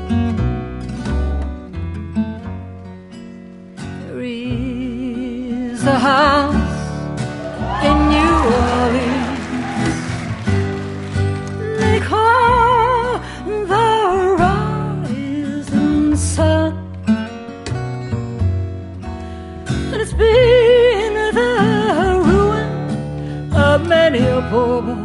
There is a house in New Orleans they call the Rising Sun, and it's been the ruin of many a poor boy